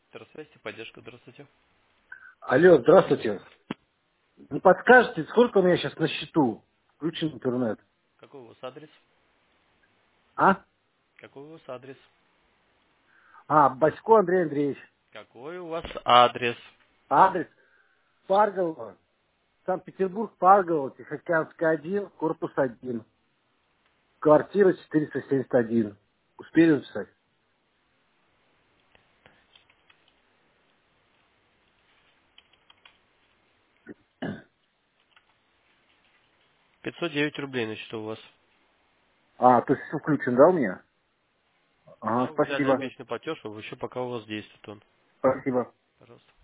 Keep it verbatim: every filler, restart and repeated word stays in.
Здравствуйте, поддержка, здравствуйте. Алло, здравствуйте. Не подскажете, сколько у меня сейчас на счету? Включен интернет. Какой у вас адрес? А? Какой у вас адрес? А, Басько Андрей Андреевич. Какой у вас адрес? Адрес Парголова. Санкт-Петербург, Парголова, Тихоокеанская один, корпус один. Квартира четыреста семьдесят один. Успели написать? пятьсот девять рублей на счету у вас. А, то есть все включен, да, у меня? Да, Ага, вы взяли спасибо. обещанный платеж, а еще пока у вас действует он. Спасибо. Пожалуйста.